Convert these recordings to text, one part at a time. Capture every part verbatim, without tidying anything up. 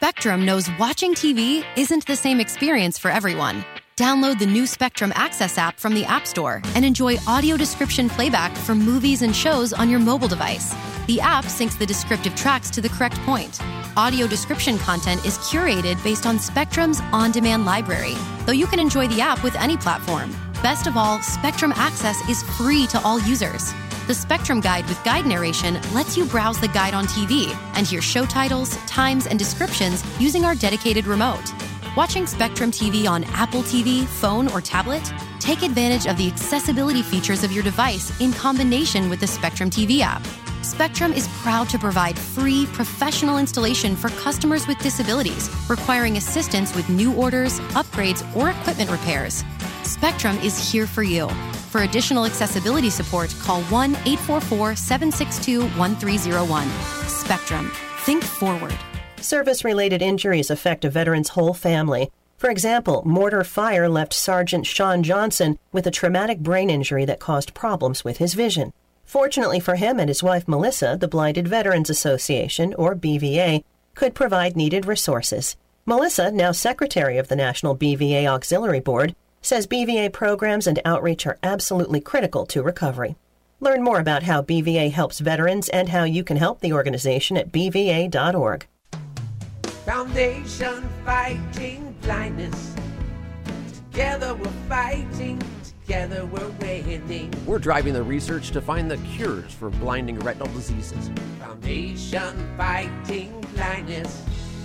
Spectrum knows watching T V isn't the same experience for everyone. Download the new Spectrum Access app from the App Store and enjoy audio description playback for movies and shows on your mobile device. The app syncs the descriptive tracks to the correct point. Audio description content is curated based on Spectrum's on-demand library, though you can enjoy the app with any platform. Best of all, Spectrum Access is free to all users. The Spectrum Guide with guide narration lets you browse the guide on T V and hear show titles, times, and descriptions using our dedicated remote. Watching Spectrum T V on Apple T V, phone, or tablet? Take advantage of the accessibility features of your device in combination with the Spectrum T V app. Spectrum is proud to provide free, professional installation for customers with disabilities requiring assistance with new orders, upgrades, or equipment repairs. Spectrum is here for you. For additional accessibility support, call one eight four four, seven six two, one three zero one. Spectrum. Think forward. Service-related injuries affect a veteran's whole family. For example, mortar fire left Sergeant Sean Johnson with a traumatic brain injury that caused problems with his vision. Fortunately for him and his wife Melissa, the Blinded Veterans Association, or B V A, could provide needed resources. Melissa, now secretary of the National B V A Auxiliary Board, says B V A programs and outreach are absolutely critical to recovery. Learn more about how B V A helps veterans and how you can help the organization at b v a dot org. Foundation Fighting Blindness. Together we're fighting, together we're winning. We're driving the research to find the cures for blinding retinal diseases. Foundation Fighting Blindness.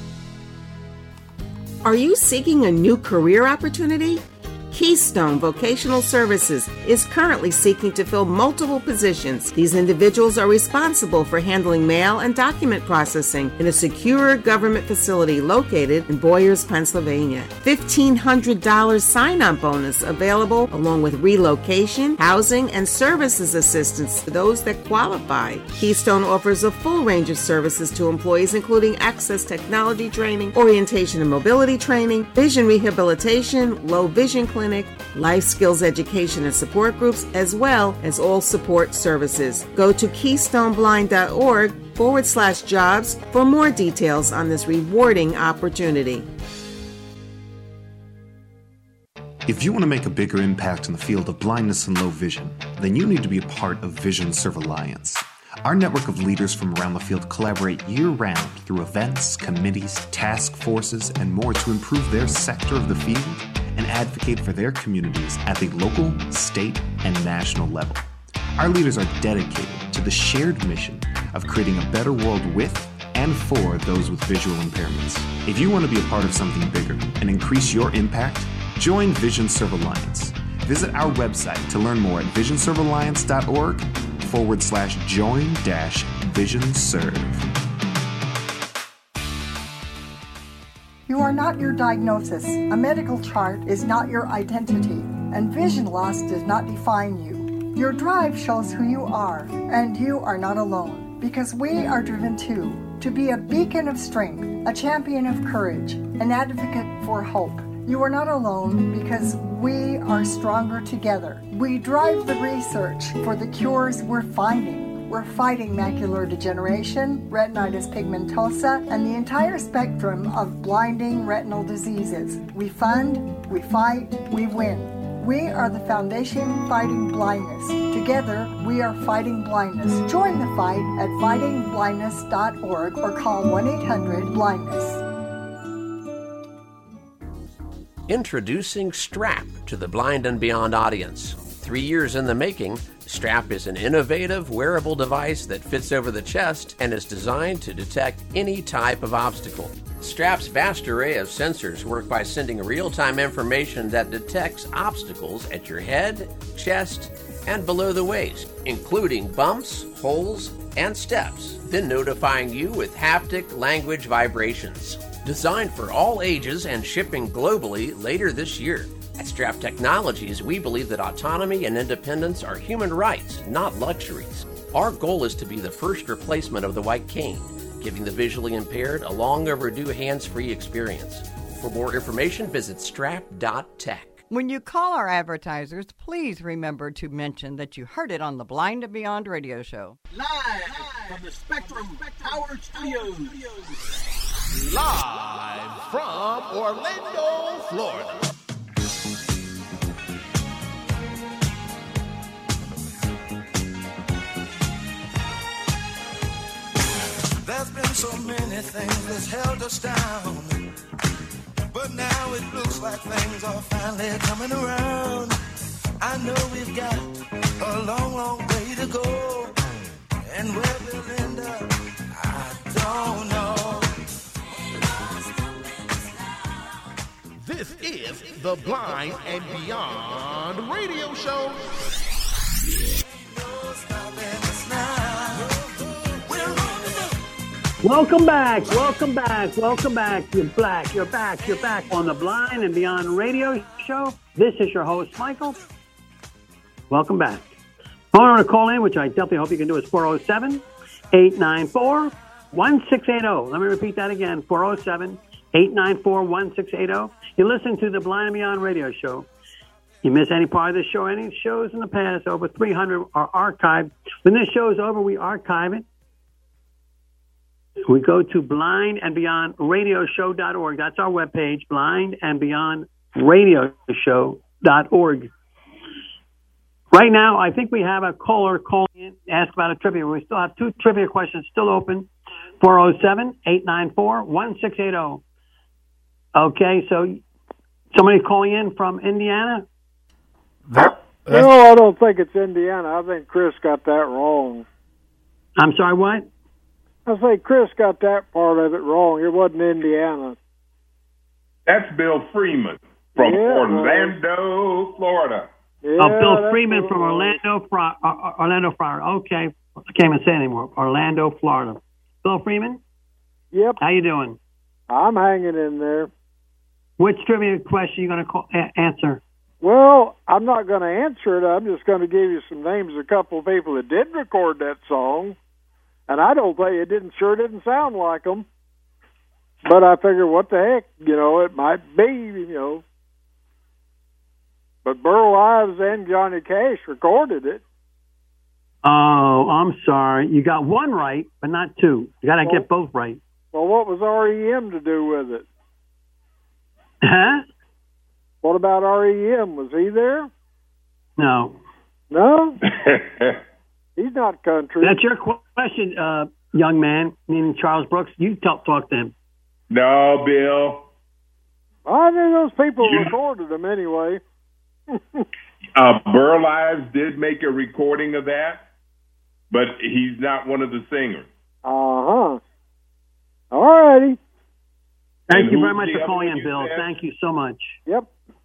Are you seeking a new career opportunity? Keystone Vocational Services is currently seeking to fill multiple positions. These individuals are responsible for handling mail and document processing in a secure government facility located in Boyers, Pennsylvania. fifteen hundred dollars sign-on bonus available along with relocation, housing, and services assistance to those that qualify. Keystone offers a full range of services to employees including access technology training, orientation and mobility training, vision rehabilitation, low vision clinic, life skills education and support groups, as well as all support services. Go to keystoneblind.org forward slash jobs for more details on this rewarding opportunity. If you want to make a bigger impact in the field of blindness and low vision, then you need to be a part of Vision Serve Alliance. Our network of leaders from around the field collaborate year-round through events, committees, task forces, and more to improve their sector of the field and advocate for their communities at the local, state, and national level. Our leaders are dedicated to the shared mission of creating a better world with and for those with visual impairments. If you want to be a part of something bigger and increase your impact, join Vision Serve Alliance. Visit our website to learn more at visionservealliance.org forward slash join dash vision serve. You are not your diagnosis. A medical chart is not your identity, and vision loss does not define you. Your drive shows who you are, and you are not alone, because we are driven too, to be a beacon of strength, a champion of courage, an advocate for hope. You are not alone because we are stronger together. We drive the research for the cures we're finding. We're fighting macular degeneration, retinitis pigmentosa, and the entire spectrum of blinding retinal diseases. We fund, we fight, we win. We are the Foundation Fighting Blindness. Together, we are fighting blindness. Join the fight at fighting blindness dot org or call one eight hundred blindness. Introducing Strap to the Blind and Beyond audience. Three years in the making, Strap is an innovative wearable device that fits over the chest and is designed to detect any type of obstacle. Strap's vast array of sensors work by sending real-time information that detects obstacles at your head, chest, and below the waist, including bumps, holes, and steps, then notifying you with haptic language vibrations. Designed for all ages and shipping globally later this year. At Strap Technologies, we believe that autonomy and independence are human rights, not luxuries. Our goal is to be the first replacement of the white cane, giving the visually impaired a long overdue hands-free experience. For more information, visit strap dot tech. When you call our advertisers, please remember to mention that you heard it on the Blind and Beyond radio show. Live from the Spectrum Power Studios. Live from Orlando, Florida. There's been so many things that's held us down, but now it looks like things are finally coming around. I know we've got a long, long way to go, and where we'll end up, I don't know. This is the Blind and Beyond radio show. Welcome back, welcome back, welcome back. You're black, you're back, you're back on the Blind and Beyond radio show. This is your host, Michael. Welcome back. Phone number to call in, which I definitely hope you can do, is four oh seven, eight nine four, one six eight oh. Let me repeat that again, four oh seven, eight nine four, one six eight oh. You listen to the Blind and Beyond radio show. You miss any part of this show, any shows in the past, over three hundred are archived. When this show is over, we archive it. We go to blind and beyond radio show dot org. That's our webpage, blind and beyond radio show dot org. Right now, I think we have a caller calling in to ask about a trivia. We still have two trivia questions still open, four oh seven, eight nine four, one six eight oh. Okay, so somebody calling in from Indiana? That, no, I don't think it's Indiana. I think Chris got that wrong. I'm sorry, what? I say Chris got that part of it wrong. It wasn't Indiana. That's Bill Freeman from Yeah, Orlando, Florida. Yeah, oh, Bill that's Freeman what from it was. Orlando, Fro- uh, Orlando, Florida. Okay, I can't even say anymore. Orlando, Florida. Bill Freeman? Yep. How you doing? I'm hanging in there. Which trivia question are you going to call, a- answer? Well, I'm not going to answer it. I'm just going to give you some names of a couple of people that did record that song. And I don't think it didn't sure didn't sound like them. But I figure, what the heck, you know, it might be, you know. But Burl Ives and Johnny Cash recorded it. Oh, I'm sorry. You got one right, but not two. You got to Well- get both right. Well, what was R E M to do with it? Huh? What about R E M? Was he there? No. No? He's not country. That's your question, uh, young man, meaning Charles Brooks. You talk, talk to him. No, Bill. I knew those people You- recorded them anyway. Uh, Burl Ives did make a recording of that, but he's not one of the singers. Uh-huh. All righty. Thank And you who's very much the for other calling one in, you Bill. said? Thank you so much. Yep.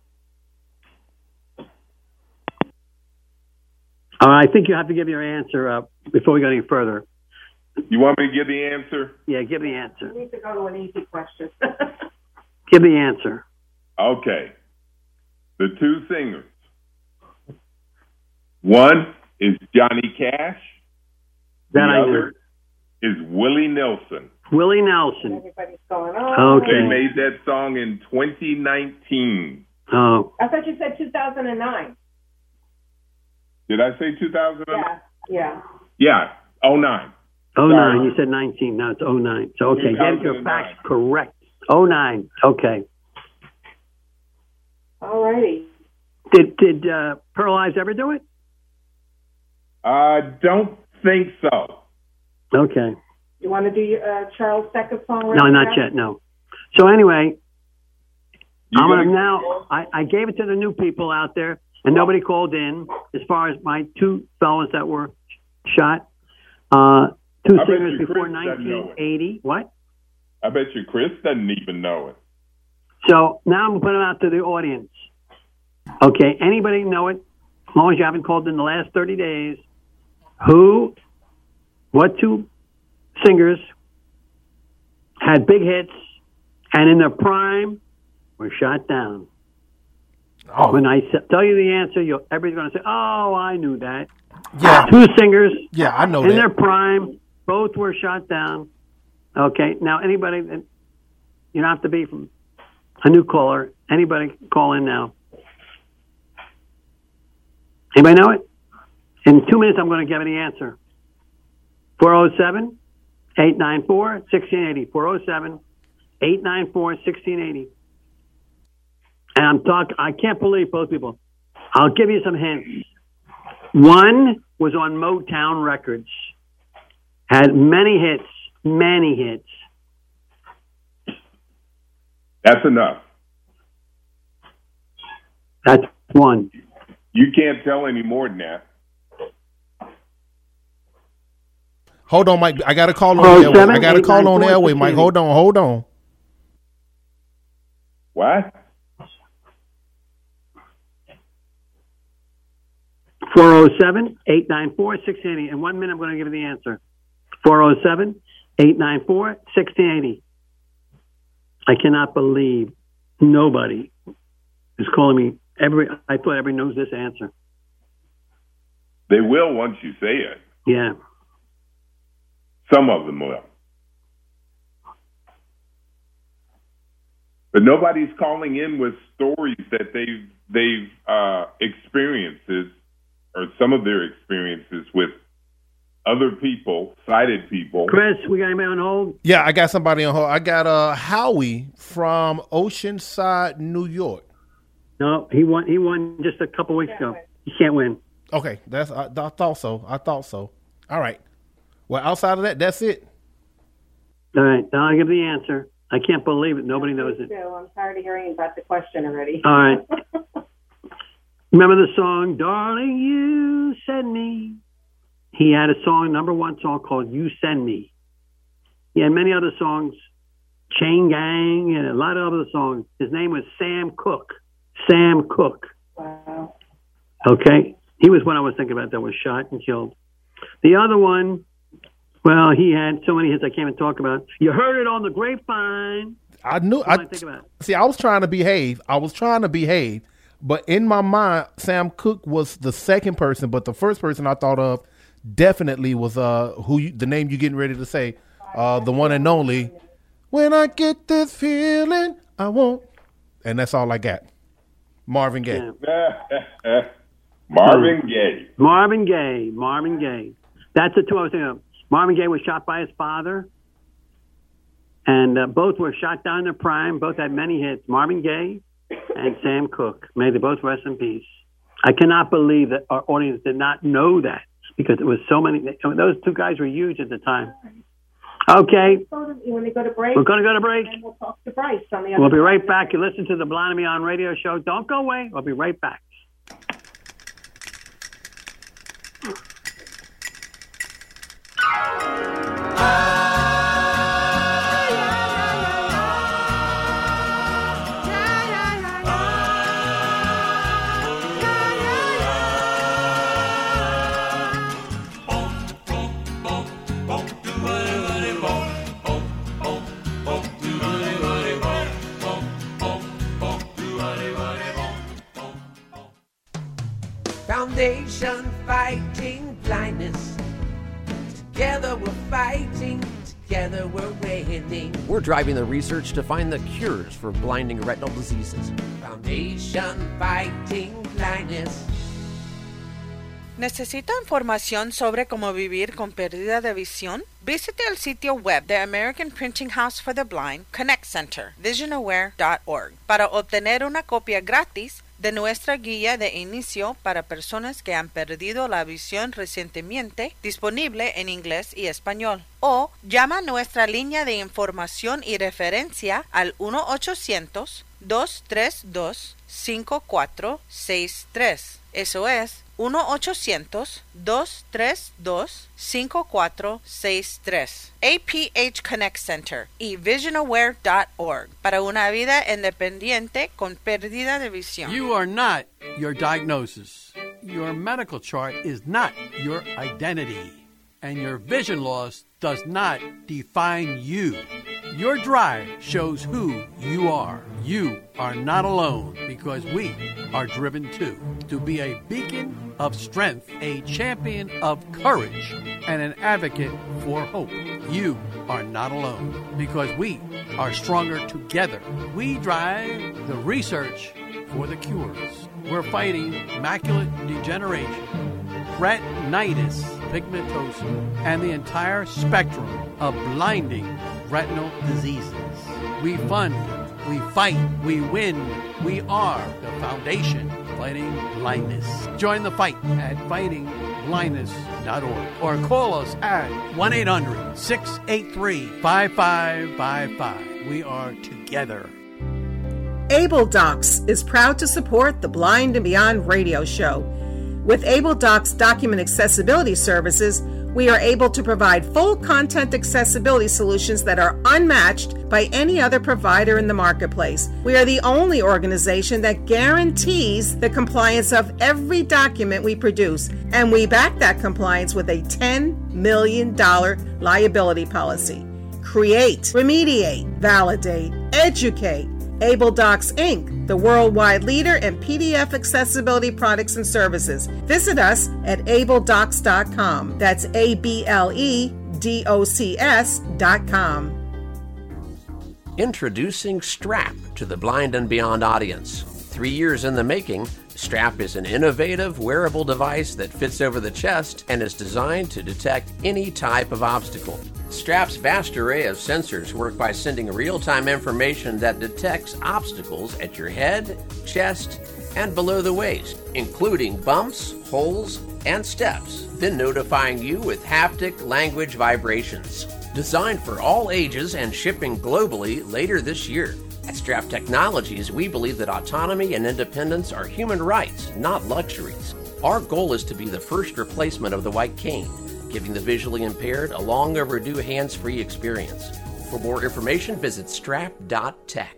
Uh, I think you have to give your answer uh, before we go any further. You want me to give the answer? Yeah, give the answer. You need to go to an easy question. Give the answer. Okay. The two singers. One is Johnny Cash. The That I other is Willie Nelson. Willie Nelson. Everybody's going, oh. Okay. They made that song in twenty nineteen. Oh. I thought you said two thousand nine. Did I say two thousand? Yeah, yeah. Yeah, oh nine. Oh Sorry. nine. You said nineteen. No, it's oh nine. So okay, get your two thousand nine. facts correct. Oh nine. Okay. All righty. Did did uh, Pearl Ives ever do it? I don't think so. Okay. You want to do your uh, Charles Second song right No, not now? yet. No. So anyway, You I'm gonna gonna- now. I, I gave it to the new people out there, and nobody called in. As far as my two fellas that were shot, uh, two I bet singers you before Chris doesn't know it. nineteen eighty. What? I bet you Chris doesn't even know it. So now I'm gonna put them out to the audience. Okay, anybody know it? As long as you haven't called in the last thirty days, who, what two singers had big hits and in their prime were shot down? Oh. When I s- tell you the answer, you'll, everybody's going to say, "Oh, I knew that." Yeah. Two singers. Yeah, I know in that. their prime, both were shot down. Okay, now anybody, that you don't have to be from a new caller. Anybody call in now. Anybody know it? In two minutes, I'm going to give you the answer. four oh seven, eight nine four, one six eight oh. four oh seven, eight nine four, one six eight zero. And I'm talking, I can't believe both people. I'll give you some hints. One was on Motown Records. Had many hits, many hits. That's enough. That's one. You can't tell any more than that. Hold on, Mike. I got a call on Oh, the airway. seven, I got a eight, call nine, on the four, airway, six, Mike. eight. Hold on, hold on. What? four oh seven, eight nine four, one six eight zero. In one minute, I'm going to give you the answer. four oh seven, eight nine four, one six eight zero. I cannot believe nobody is calling me. Every I thought everybody knows this answer. They will once you say it. Yeah. Some of them will. But nobody's calling in with stories that they've they've uh, experiences or some of their experiences with other people, sighted people. Chris, we got anybody on hold? Yeah, I got somebody on hold. I got uh, Howie from Oceanside, New York. No, he won. He won just a couple weeks ago. He can't win. Okay, that's I, I thought so. I thought so. All right. Well, outside of that, that's it. All right, now I'll give the answer. I can't believe it. Nobody knows it. So I'm tired of hearing about the question already. All right. Remember the song, Darling, You Send Me? He had a song, number one song called You Send Me. He had many other songs, Chain Gang, and a lot of other songs. His name was Sam Cooke. Sam Cooke. Wow. Okay? He was one I was thinking about that was shot and killed. The other one, well, he had so many hits I can't even talk about. You heard it on the grapevine. I knew. What I do I think about it? see. I was trying to behave. I was trying to behave, but in my mind, Sam Cooke was the second person. But the first person I thought of definitely was uh who you, the name you're getting ready to say, uh the one and only. When I get this feeling, I won't. And that's all I got. Marvin Gaye. Yeah. Marvin Gaye. Marvin Gaye. Marvin Gaye. That's the two I was thinking of. Marvin Gaye was shot by his father, and uh, both were shot down in their prime. Both had many hits. Marvin Gaye and Sam Cooke. May they both rest in peace. I cannot believe that our audience did not know that because it was so many. Those two guys were huge at the time. Okay. When they go to break, We're going to go to break. and we'll talk to Bryce on the other We'll be right side. back. You listen to the Blind and Beyond radio show. Don't go away. We'll be right back. Foundation fighting blindness. Together we're fighting. Together we're winning. We're driving the research to find the cures for blinding retinal diseases. Foundation fighting blindness. ¿Necesita información sobre cómo vivir con pérdida de visión? Visite el sitio web de American Printing House for the Blind Connect Center, vision aware dot org, para obtener una copia gratis de nuestra guía de inicio para personas que han perdido la visión recientemente, disponible en inglés y español. O llama a nuestra línea de información y referencia al uno ochocientos, dos tres dos, cinco cuatro seis tres. Eso es uno ochocientos, dos tres dos, cinco cuatro seis tres. A P H Connect Center y vision aware dot org para una vida independiente con pérdida de visión. You are not your diagnosis. Your medical chart is not your identity. And your vision loss does not define you. Your drive shows who you are. You are not alone because we are driven too. To be a beacon of strength, a champion of courage, and an advocate for hope. You are not alone because we are stronger together. We drive the research for the cures. We're fighting macular degeneration, retinitis pigmentosa, and the entire spectrum of blinding retinal diseases. we fund, we fight, we win. We are the foundation fighting blindness. Join the fight at fighting blindness dot org or call us at one eight hundred, six eight three, five five five five. We are together. Able Docs is proud to support the Blind and Beyond radio show. With Able Docs document accessibility services, we are able to provide full content accessibility solutions that are unmatched by any other provider in the marketplace. We are the only organization that guarantees the compliance of every document we produce, and we back that compliance with a ten million dollars liability policy. Create, remediate, validate, educate. Able Docs Incorporated, the worldwide leader in P D F accessibility products and services. Visit us at able docs dot com. That's A B L E D O C S dot com. Introducing Strap to the Blind and Beyond audience. Three years in the making, Strap is an innovative wearable device that fits over the chest and is designed to detect any type of obstacle. Strap's vast array of sensors work by sending real-time information that detects obstacles at your head, chest, and below the waist, including bumps, holes, and steps, then notifying you with haptic language vibrations. Designed for all ages and shipping globally later this year. At Strap Technologies, we believe that autonomy and independence are human rights, not luxuries. Our goal is to be the first replacement of the white cane, giving the visually impaired a long overdue hands-free experience. For more information, visit strap dot tech.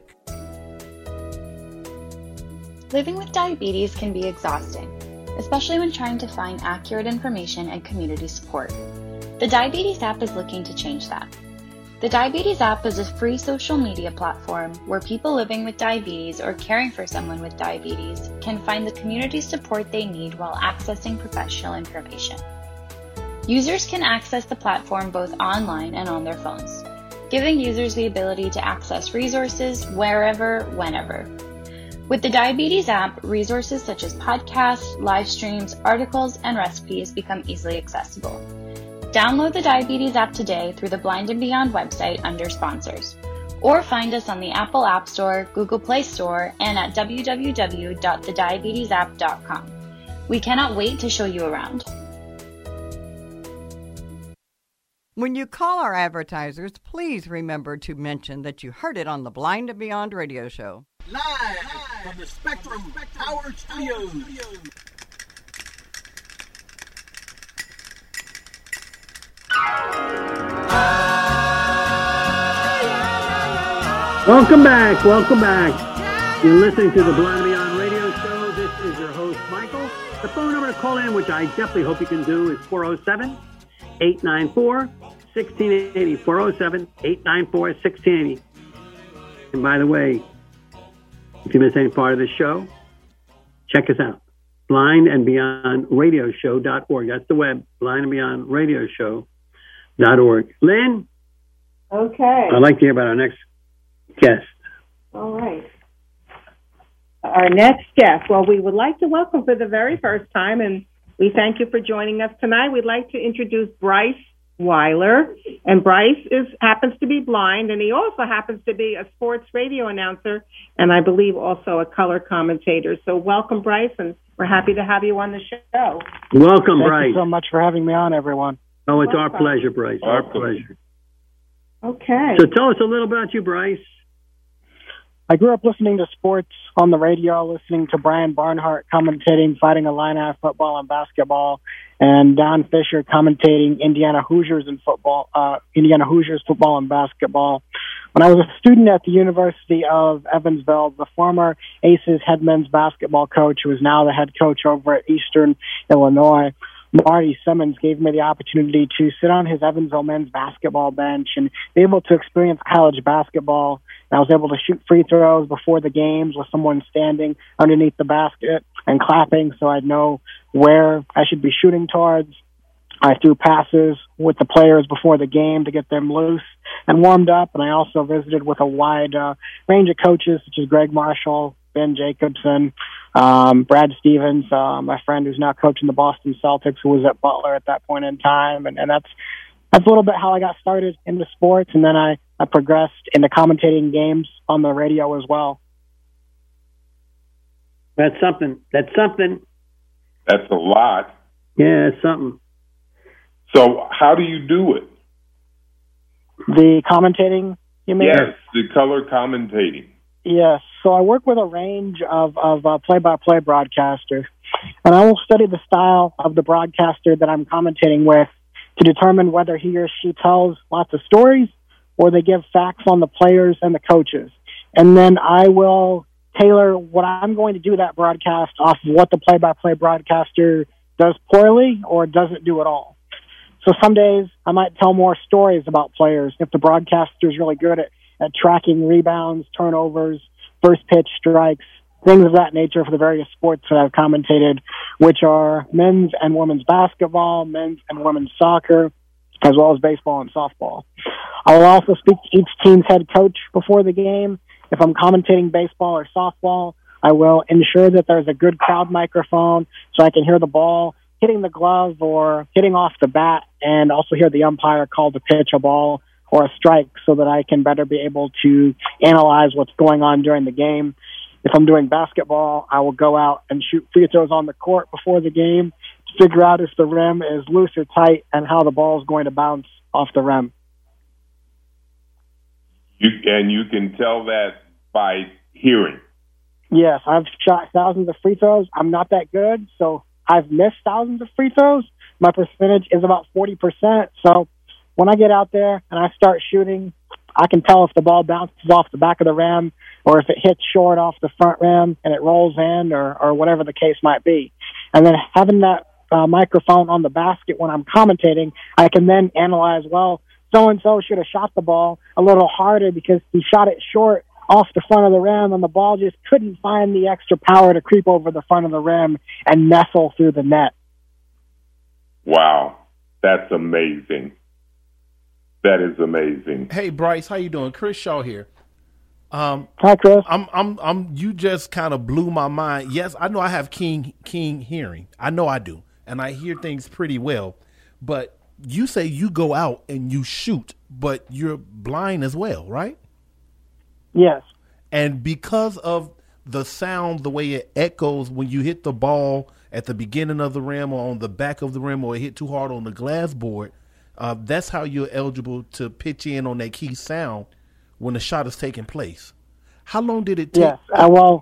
Living with diabetes can be exhausting, especially when trying to find accurate information and community support. The Diabetes app is looking to change that. The Diabetes app is a free social media platform where people living with diabetes or caring for someone with diabetes can find the community support they need while accessing professional information. Users can access the platform both online and on their phones, giving users the ability to access resources wherever, whenever. With the Diabetes app, resources such as podcasts, live streams, articles, and recipes become easily accessible. Download the Diabetes app today through the Blind and Beyond website under Sponsors, or find us on the Apple App Store, Google Play Store, and at w w w dot the diabetes app dot com. We cannot wait to show you around. When you call our advertisers, please remember to mention that you heard it on the Blind and Beyond radio show. Live from the Spectrum Power Studios. Welcome back, welcome back. You're listening to the Blind and Beyond radio show. This is your host, Michael. The phone number to call in, which I definitely hope you can do, is four oh seven, eight nine four, one six eight oh, four oh seven, eight nine four, one six eight oh. And by the way, if you miss any part of the show, check us out. blind and beyond radio show dot org. That's the web, blind and beyond radio show dot org. Lynn? Okay. I'd like to hear about our next guest. All right. Our next guest, well, we would like to welcome for the very first time, and we thank you for joining us tonight. We'd like to introduce Bryce Weiler, and Bryce is happens to be blind, and he also happens to be a sports radio announcer, and I believe also a color commentator. So welcome, Bryce, and we're happy to have you on the show. Welcome, Thank Bryce. Thank you so much for having me on, everyone. Oh, it's Welcome. our pleasure, Bryce. Our pleasure. Okay. So tell us a little about you, Bryce. I grew up listening to sports on the radio, listening to Brian Barnhart commentating Fighting Illini football and basketball, and Don Fisher commentating Indiana Hoosiers and football, uh, Indiana Hoosiers football and basketball. When I was a student at the University of Evansville, the former Aces head men's basketball coach, who is now the head coach over at Eastern Illinois, Marty Simmons, gave me the opportunity to sit on his Evansville men's basketball bench and be able to experience college basketball. And I was able to shoot free throws before the games with someone standing underneath the basket and clapping so I'd know where I should be shooting towards. I threw passes with the players before the game to get them loose and warmed up, and I also visited with a wide uh, range of coaches such as Greg Marshall, Ben Jacobson, um, Brad Stevens, uh, my friend who's now coaching the Boston Celtics, who was at Butler at that point in time, and, and that's that's a little bit how I got started into sports, and then I, I progressed into commentating games on the radio as well. That's something. That's something. That's a lot. Yeah, it's something. So how do you do it? The commentating, you mean? Yes, the color commentating. Yes. So I work with a range of, of uh, play-by-play broadcasters, and I will study the style of the broadcaster that I'm commentating with to determine whether he or she tells lots of stories or they give facts on the players and the coaches. And then I will tailor what I'm going to do that broadcast off of what the play-by-play broadcaster does poorly or doesn't do at all. So some days I might tell more stories about players if the broadcaster is really good at, at tracking rebounds, turnovers, first pitch strikes, things of that nature for the various sports that I've commentated, which are men's and women's basketball, men's and women's soccer, as well as baseball and softball. I will also speak to each team's head coach before the game. If I'm commentating baseball or softball, I will ensure that there's a good crowd microphone so I can hear the ball hitting the glove or hitting off the bat, and also hear the umpire call to pitch a ball or a strike so that I can better be able to analyze what's going on during the game. If I'm doing basketball, I will go out and shoot free throws on the court before the game to figure out if the rim is loose or tight and how the ball is going to bounce off the rim. You, and you can tell that by hearing. Yes, I've shot thousands of free throws. I'm not that good, so I've missed thousands of free throws. My percentage is about forty percent. So when I get out there and I start shooting, I can tell if the ball bounces off the back of the rim or if it hits short off the front rim and it rolls in, or, or whatever the case might be. And then having that uh, microphone on the basket when I'm commentating, I can then analyze, well, so-and-so should have shot the ball a little harder because he shot it short off the front of the rim, and the ball just couldn't find the extra power to creep over the front of the rim and nestle through the net. Wow, that's amazing. That is amazing. Hey, Bryce, how you doing? Chris Shaw here. Um, Hi, Chris. I'm, I'm, I'm. You just kind of blew my mind. Yes, I know I have keen, keen hearing. I know I do, and I hear things pretty well. But you say you go out and you shoot, but you're blind as well, right? Yes. And because of the sound, the way it echoes when you hit the ball at the beginning of the rim or on the back of the rim, or it hit too hard on the glass board, uh, that's how you're eligible to pitch in on that key sound when the shot is taking place. How long did it take? Yes. Uh, well,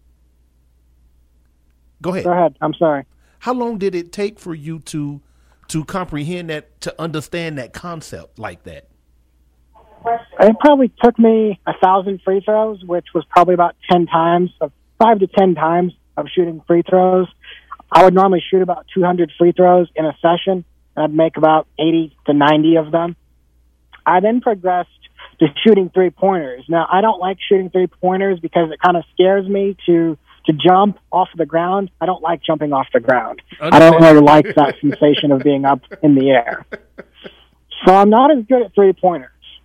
go ahead. Go ahead. I'm sorry. How long did it take for you to to comprehend that, to understand that concept like that? It probably took me a thousand free throws, which was probably about ten times, of five to ten times of shooting free throws. I would normally shoot about two hundred free throws in a session, and I'd make about eighty to ninety of them. I then progressed to shooting three-pointers. Now, I don't like shooting three-pointers because it kind of scares me to to jump off the ground. I don't like jumping off the ground. I don't really like that sensation of being up in the air. So I'm not as good at three-pointers.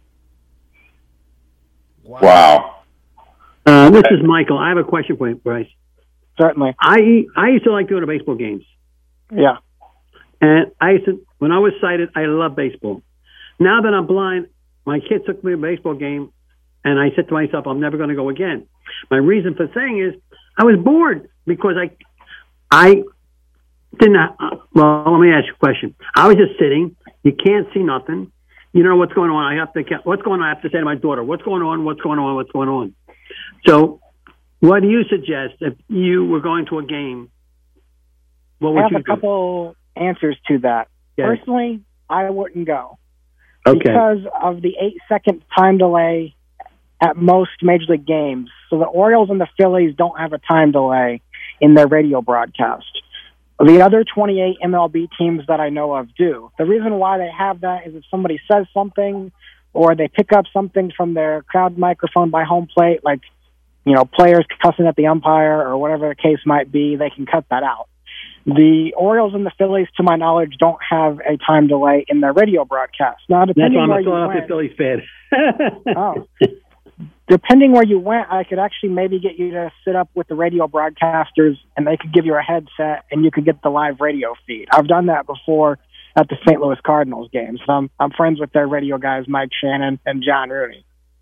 Wow. Uh, this is Michael. I have a question for you, Bryce. Certainly. I I used to like going to baseball games. Yeah. And I used to, when I was sighted, I love baseball. Now that I'm blind, my kid took me to a baseball game, and I said to myself, I'm never going to go again. My reason for saying is I was bored because I I didn't. Uh, well, let me ask you a question. I was just sitting. You can't see nothing. You know what's going on. I have to. What's going on? I have to say to my daughter, "What's going on? What's going on? What's going on?" So, what do you suggest if you were going to a game? What would I have you a do? couple answers to that. Yes. Personally, I wouldn't go Okay. because of the eight-second time delay at most Major League games. So the Orioles and the Phillies don't have a time delay in their radio broadcast. The other twenty-eight M L B teams that I know of do. The reason why they have that is if somebody says something or they pick up something from their crowd microphone by home plate, like, you know, players cussing at the umpire or whatever the case might be, they can cut that out. The Orioles and the Phillies, to my knowledge, don't have a time delay in their radio broadcast. Now, That's depending why I'm where a you Philadelphia went, Phillies fan. oh, depending where you went, I could actually maybe get you to sit up with the radio broadcasters, and they could give you a headset, and you could get the live radio feed. I've done that before, at the Saint Louis Cardinals games. So I'm, I'm friends with their radio guys, Mike Shannon and John Rooney.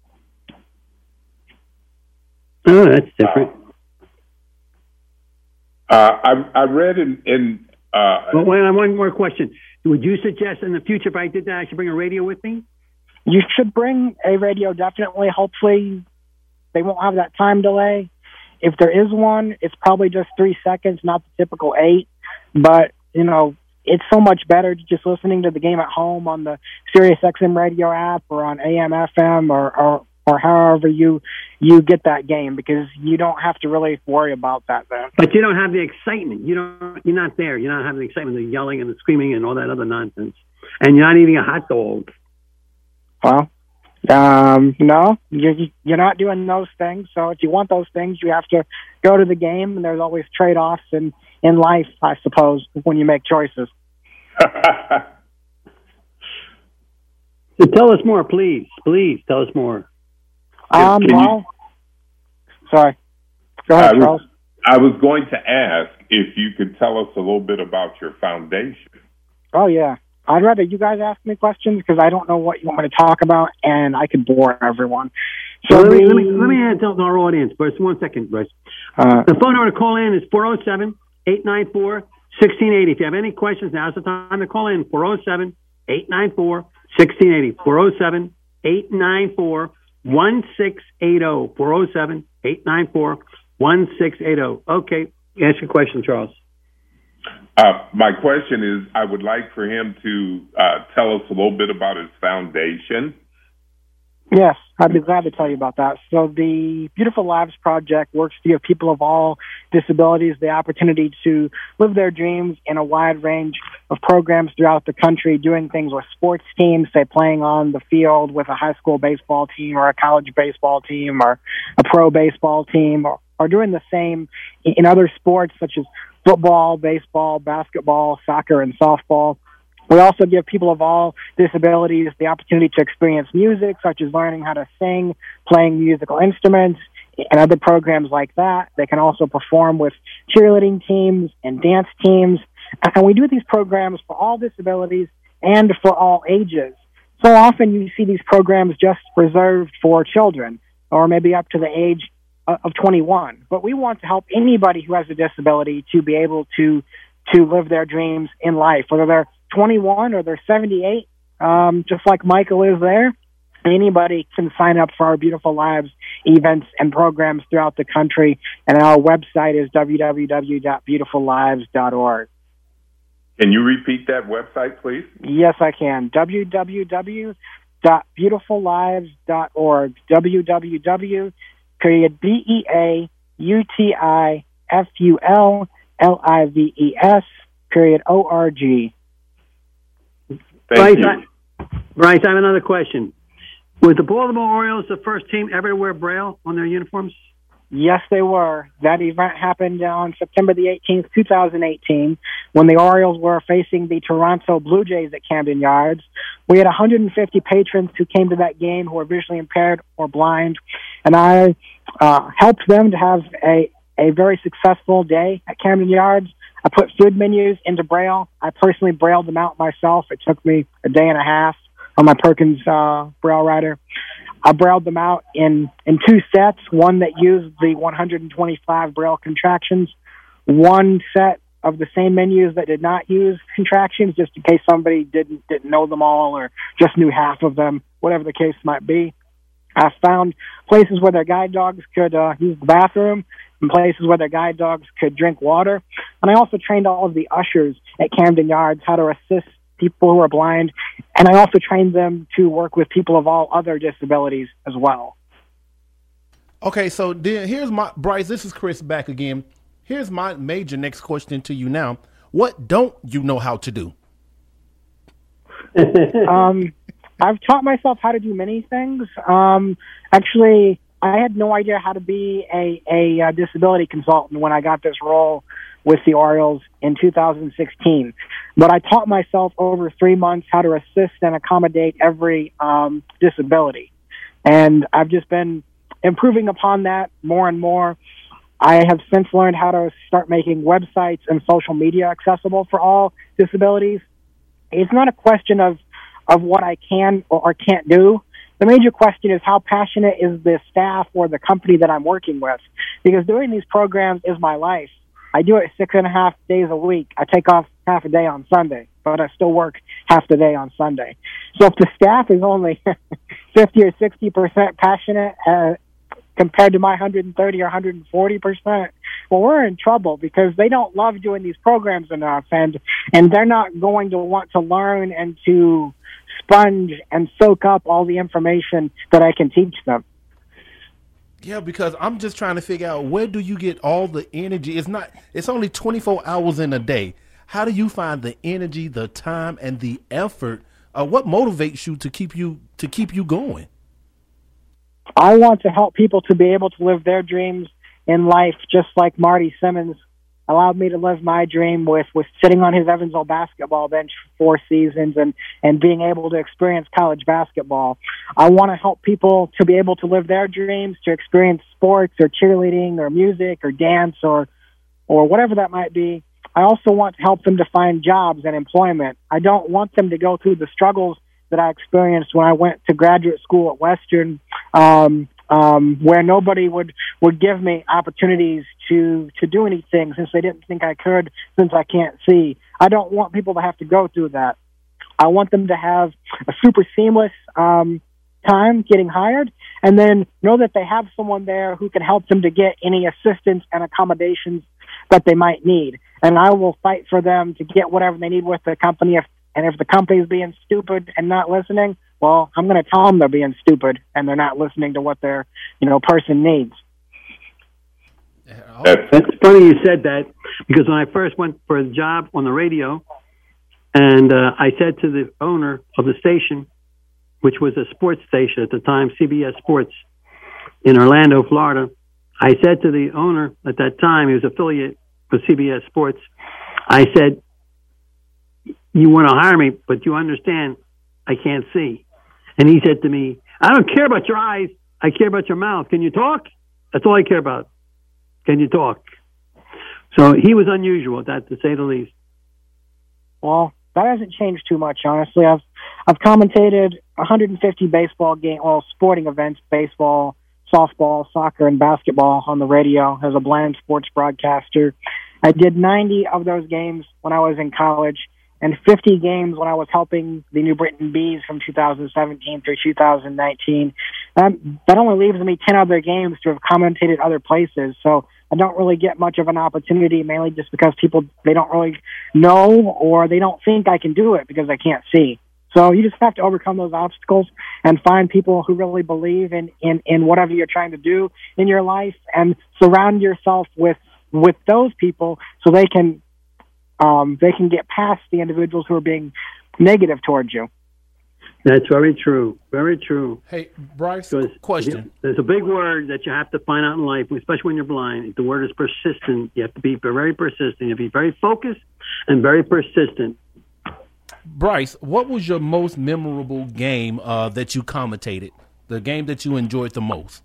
Oh, that's different. Uh, I, I read in. in uh, well, wait, one more question. Would you suggest in the future, if I did that, I should bring a radio with me? You should bring a radio, definitely. Hopefully, they won't have that time delay. If there is one, it's probably just three seconds, not the typical eight. But, you know, it's so much better just listening to the game at home on the Sirius X M radio app or on A M F M or, or, or however you you get that game, because you don't have to really worry about that then. But you don't have the excitement. You don't. You're not there. You're not having the excitement, the yelling and the screaming and all that other nonsense. And you're not eating a hot dog. Well, um, no, you're, you're not doing those things. So if you want those things, you have to go to the game, and there's always trade-offs in, in life, I suppose, when you make choices. So tell us more, please. Please tell us more. Um, Can you- well, sorry. Go ahead, I was, Charles. I was going to ask if you could tell us a little bit about your foundation. Oh, yeah. I'd rather you guys ask me questions because I don't know what you want me to talk about, and I could bore everyone. So So let me, the- let me, let me add to our audience, Bryce. One second, Bryce. Uh, the phone number to call in is four oh seven, eight nine four, one six eight oh. If you have any questions, now's the time to call in, four oh seven, eight nine four, one six eight oh. four oh seven, eight nine four, one six eight oh. four oh seven, eight nine four, one six eight oh. Okay, ask your question, Charles. Uh, my question is, I would like for him to uh, tell us a little bit about his foundation. Yes, I'd be glad to tell you about that. So the Beautiful Lives Project works to give people of all disabilities the opportunity to live their dreams in a wide range of programs throughout the country, doing things with sports teams, say playing on the field with a high school baseball team or a college baseball team or a pro baseball team, or, or doing the same in other sports such as football, baseball, basketball, soccer, and softball. We also give people of all disabilities the opportunity to experience music, such as learning how to sing, playing musical instruments, and other programs like that. They can also perform with cheerleading teams and dance teams. And we do these programs for all disabilities and for all ages. So often you see these programs just reserved for children, or maybe up to the age of twenty-one. But we want to help anybody who has a disability to be able to to live their dreams in life, whether they're twenty-one or they're seventy-eight, um, just like Michael is there. Anybody can sign up for our Beautiful Lives events and programs throughout the country, and our website is w w w dot beautiful lives dot org. Can you repeat that website, please? Yes, I can. w w w dot beautiful lives dot org. w w w period B E A U T I F U L L I V E S period O R G. Bryce, I, Bryce, I have another question. Was the Baltimore Orioles the first team ever to wear Braille on their uniforms? Yes, they were. That event happened on September the eighteenth, twenty eighteen, when the Orioles were facing the Toronto Blue Jays at Camden Yards. We had one hundred fifty patrons who came to that game who were visually impaired or blind, and I uh, helped them to have a, a very successful day at Camden Yards. I put food menus into Braille. I personally brailled them out myself. It took me a day and a half on my Perkins uh, Braille writer. I brailled them out in, in two sets, one that used the one hundred twenty-five Braille contractions, one set of the same menus that did not use contractions, just in case somebody didn't didn't know them all or just knew half of them, whatever the case might be. I found places where their guide dogs could uh, use the bathroom and places where their guide dogs could drink water. And I also trained all of the ushers at Camden Yards how to assist people who are blind, and I also trained them to work with people of all other disabilities as well. Okay, so then here's my, Bryce, this is Chris back again. Here's my major next question to you now. What don't you know how to do? um, I've taught myself how to do many things. Um, actually, I had no idea how to be a, a, a disability consultant when I got this role with the Orioles in two thousand sixteen. But I taught myself over three months how to assist and accommodate every um, disability. And I've just been improving upon that more and more. I have since learned how to start making websites and social media accessible for all disabilities. it's not a question of, of what I can or, or can't do. The major question is how passionate is the staff or the company that I'm working with? Because doing these programs is my life. I do it six and a half days a week. I take off half a day on Sunday, but I still work half the day on Sunday. So if the staff is only fifty or sixty percent passionate uh, compared to my one hundred thirty or one hundred forty percent, well, we're in trouble because they don't love doing these programs enough, and and they're not going to want to learn and to sponge and soak up all the information that I can teach them. Yeah, because I'm just trying to figure out, where do you get all the energy? It's not. It's only twenty-four hours in a day. How do you find the energy, the time, and the effort? Uh, what motivates you to keep you to keep you going? I want to help people to be able to live their dreams in life, just like Marty Simmons allowed me to live my dream with, with sitting on his Evansville basketball bench for four seasons and, and being able to experience college basketball. I want to help people to be able to live their dreams, to experience sports or cheerleading or music or dance or, or whatever that might be. I also want to help them to find jobs and employment. I don't want them to go through the struggles that I experienced when I went to graduate school at Western, um, um, where nobody would, would give me opportunities to, to do anything since they didn't think I could, since I can't see. I don't want people to have to go through that. I want them to have a super seamless um, time getting hired, and then know that they have someone there who can help them to get any assistance and accommodations that they might need. And I will fight for them to get whatever they need with the company. If, and if the company is being stupid and not listening, well, I'm going to tell them they're being stupid and they're not listening to what their, you know, person needs. That's funny you said that, because when I first went for a job on the radio, and uh, I said to the owner of the station, which was a sports station at the time, C B S Sports, in Orlando, Florida, I said to the owner at that time, he was affiliate with C B S Sports, I said, you want to hire me, but you understand I can't see. And he said to me, I don't care about your eyes. I care about your mouth. Can you talk? That's all I care about. Can you talk? So he was unusual, that to say the least. Well, that hasn't changed too much, honestly. I've I've commentated one hundred fifty baseball game, well, sporting events, baseball, softball, soccer, and basketball on the radio as a bland sports broadcaster. I did ninety of those games when I was in college, and fifty games when I was helping the New Britain Bees from two thousand seventeen through two thousand nineteen. Um, that only leaves me ten other games to have commentated other places, so I don't really get much of an opportunity, mainly just because people, they don't really know or they don't think I can do it because I can't see. So you just have to overcome those obstacles and find people who really believe in, in, in whatever you're trying to do in your life, and surround yourself with, with those people so they can um, they can get past the individuals who are being negative towards you. That's very true. Very true. Hey, Bryce, question. There's a big word that you have to find out in life, especially when you're blind. The word is persistent. You have to be very persistent. You have to be very focused and very persistent. Bryce, what was your most memorable game uh, that you commentated? The game that you enjoyed the most?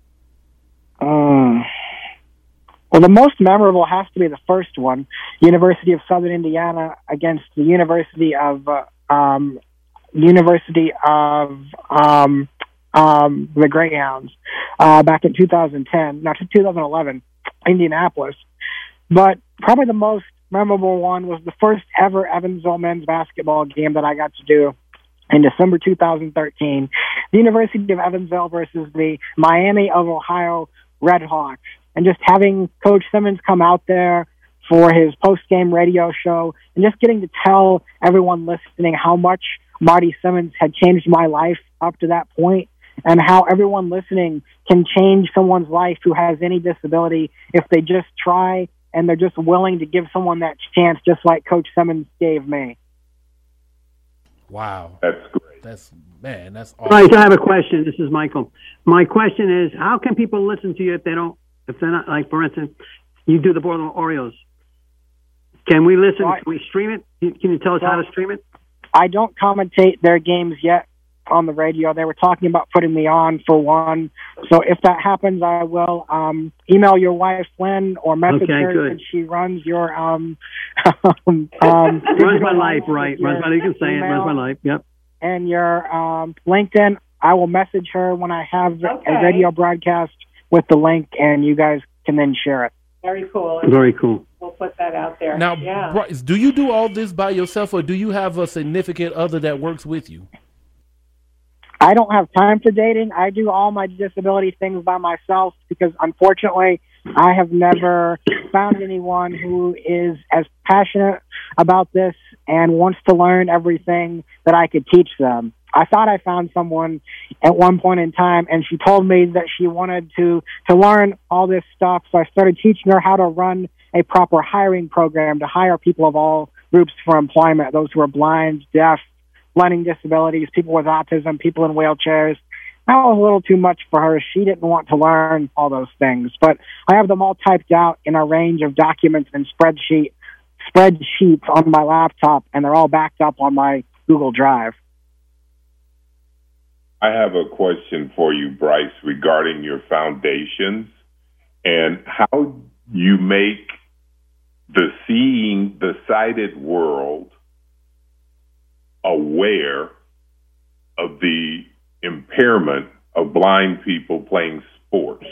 Um, well, the most memorable has to be the first one, University of Southern Indiana against the University of uh, um, University of um, um, the Greyhounds uh, back in two thousand ten, not two thousand eleven, Indianapolis. But probably the most memorable one was the first ever Evansville men's basketball game that I got to do in December two thousand thirteen. The University of Evansville versus the Miami of Ohio Redhawks. And just having Coach Simmons come out there for his post-game radio show and just getting to tell everyone listening how much Marty Simmons had changed my life up to that point, and how everyone listening can change someone's life who has any disability if they just try and they're just willing to give someone that chance, just like Coach Simmons gave me. Wow. That's great. That's, man, that's awesome. Right, so I have a question. This is Michael. My question is, how can people listen to you if they don't, if they're not, like, for instance, you do the Baltimore Orioles. Can we listen? Can we stream it? Can you tell us how to stream it? I don't commentate their games yet on the radio. They were talking about putting me on for one. So if that happens, I will um, email your wife, Lynn, or message Okay, her good. and she runs your um, um, um, Runs my life, right. Runs my, you can say it. email Runs my life. Yep. and your um, LinkedIn. I will message her when I have Okay. a radio broadcast with the link, and you guys can then share it. Very cool. Very cool. We'll put that out there. Now, yeah. Bryce, do you do all this by yourself, or do you have a significant other that works with you? I don't have time for dating. I do all my disability things by myself because, unfortunately, I have never found anyone who is as passionate about this and wants to learn everything that I could teach them. I thought I found someone at one point in time, and she told me that she wanted to, to learn all this stuff, so I started teaching her how to run a proper hiring program to hire people of all groups for employment, those who are blind, deaf, learning disabilities, people with autism, people in wheelchairs. That was a little too much for her. She didn't want to learn all those things. But I have them all typed out in a range of documents and spreadsheet spreadsheets on my laptop, and they're all backed up on my Google Drive. I have a question for you, Bryce, regarding your foundations and how you make the seeing, the sighted world aware of the impairment of blind people playing sports.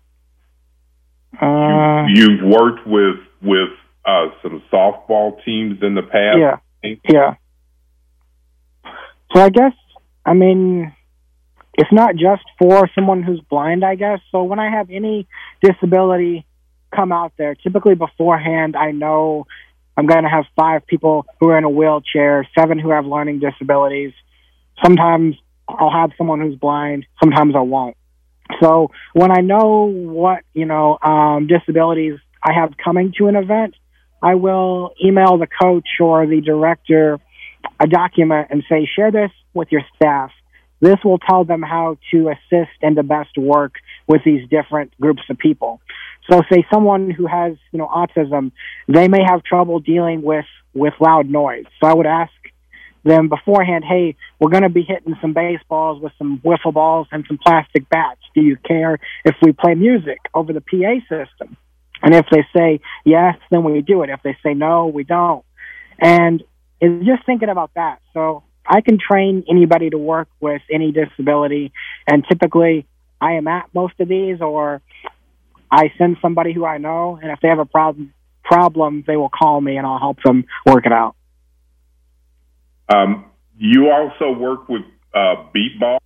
Uh, you, you've worked with with uh, some softball teams in the past. Yeah, yeah. So I guess, I mean, it's not just for someone who's blind, I guess. So when I have any disability come out there, typically beforehand, I know I'm going to have five people who are in a wheelchair, seven who have learning disabilities. Sometimes I'll have someone who's blind. Sometimes I won't. So when I know what, you know, um, disabilities I have coming to an event, I will email the coach or the director a document and say, share this with your staff. This will tell them how to assist and to best work with these different groups of people. So say someone who has, you know, autism, they may have trouble dealing with, with loud noise. So I would ask them beforehand, hey, we're going to be hitting some baseballs with some wiffle balls and some plastic bats. Do you care if we play music over the P A system? And if they say yes, then we do it. If they say no, we don't. And it's just thinking about that. So I can train anybody to work with any disability, and typically I am at most of these, or I send somebody who I know, and if they have a problem, problem, they will call me and I'll help them work it out. Um, you also work with uh, beat ball?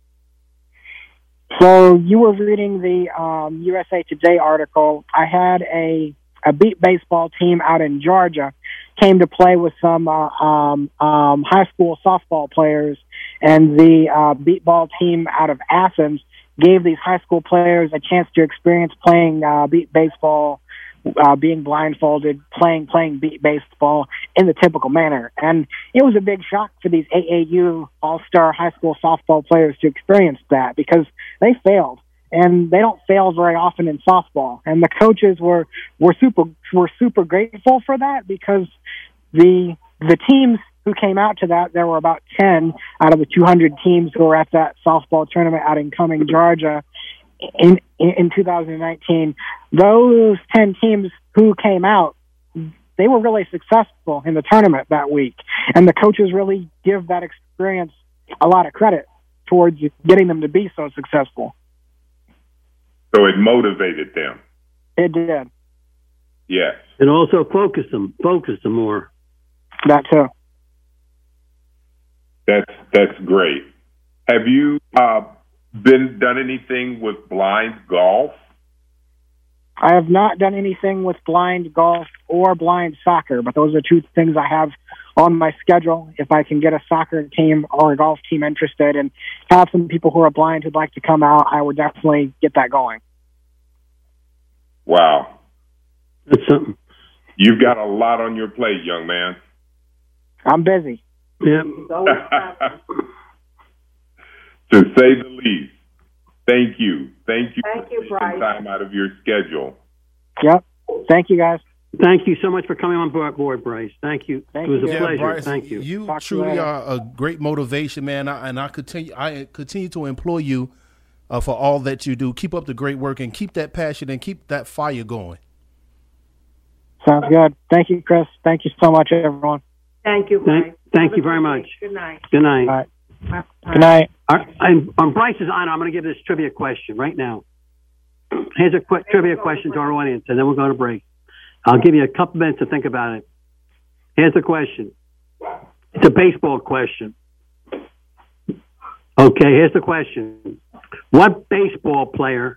So you were reading the um, U S A Today article. I had a, a beat baseball team out in Georgia, came to play with some uh, um, um, high school softball players, and the uh, beat ball team out of Athens gave these high school players a chance to experience playing uh, beat baseball, uh, being blindfolded, playing playing beat baseball in the typical manner. And it was a big shock for these A A U all-star high school softball players to experience that, because they failed. And they don't fail very often in softball. And the coaches were, were super were super grateful for that, because the the teams who came out to that, there were about ten out of the two hundred teams who were at that softball tournament out in Cumming, Georgia in, in, in two thousand nineteen. Those ten teams who came out, they were really successful in the tournament that week. And the coaches really give that experience a lot of credit towards getting them to be so successful. So it motivated them. It did. Yes. It also focused them, focused them more. That too. That's that's great. Have you uh, been done anything with blind golf? I have not done anything with blind golf or blind soccer, but those are two things I have on my schedule. If I can get a soccer team or a golf team interested and have some people who are blind who'd like to come out, I would definitely get that going. Wow. That's something. You've got a lot on your plate, young man. I'm busy. Yeah. To say the least. Thank you. Thank you Thank for you, taking Bryce. time out of your schedule. Yep. Thank you, guys. Thank you so much for coming on board, Bryce. Thank you. Thank it was you. a Yeah, pleasure. Bryce, Thank you. You Talk to you truly later. are a great motivation, man. I, and I continue, I continue to employ you uh, for all that you do. Keep up the great work and keep that passion and keep that fire going. Sounds good. Thank you, Chris. Thank you so much, everyone. Thank you, Bryce. Thank, thank Have you a very good much. night. Good night. Good night. All right. Bye. Good night. All right, and on Bryce's honor, I'm going to give this trivia question right now. Here's a quick trivia question to our audience, and then we're going to break. I'll give you a couple minutes to think about it. Here's the question. It's a baseball question. Okay, here's the question. What baseball player,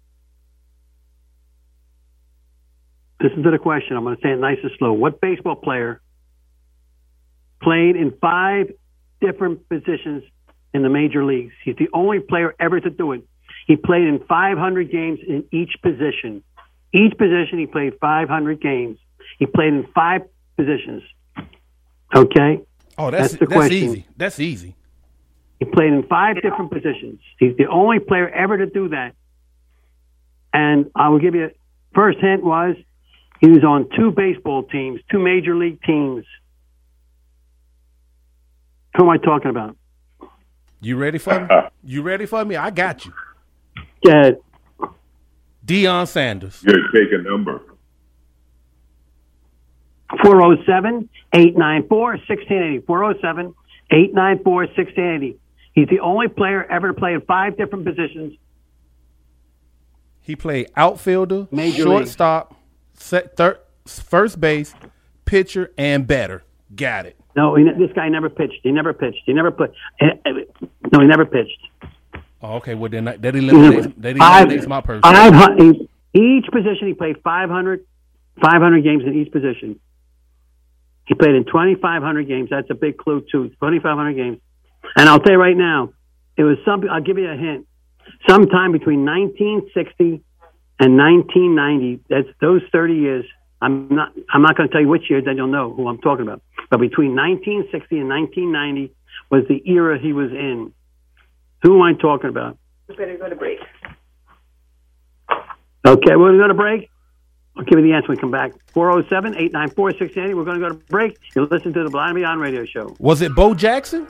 listen to the question, I'm going to say it nice and slow. What baseball player played in five different positions in the major leagues? He's the only player ever to do it. He played in five hundred games in each position. Each position, he played five hundred games. He played in five positions. Okay? Oh, that's that's, the that's question. easy. That's easy. He played in five different positions. He's the only player ever to do that. And I will give you, first hint was he was on two baseball teams, two major league teams. Who am I talking about? You ready for me? You ready for me? I got you. Yeah. Deion Sanders. Good, take a number. four oh seven, eight nine four, one six eight oh. four oh seven, eight nine four, one six eight oh. He's the only player ever to play in five different positions. He played outfielder, Major shortstop, set, third, first base, pitcher, and batter. Got it. No, he, this guy never pitched. He never pitched. He never put. No, he never pitched. Oh, okay, well then that eliminates, that eliminates Five, my person. five hundred, each position he played five hundred, five hundred games in each position. He played in twenty-five hundred games. That's a big clue too. twenty-five hundred games. And I'll tell you right now, it was some. I'll give you a hint. Sometime between nineteen sixty and nineteen ninety. That's those thirty years. I'm not. I'm not going to tell you which year. Then you'll know who I'm talking about. But between nineteen sixty and nineteen ninety was the era he was in. Who am I talking about? We better go to break. Okay, we're going to go to break. I'll give you the answer when we come back. four oh seven, eight nine four, one six eight oh. We're going to go to break. You'll listen to the Blind and Beyond radio show. Was it Bo Jackson?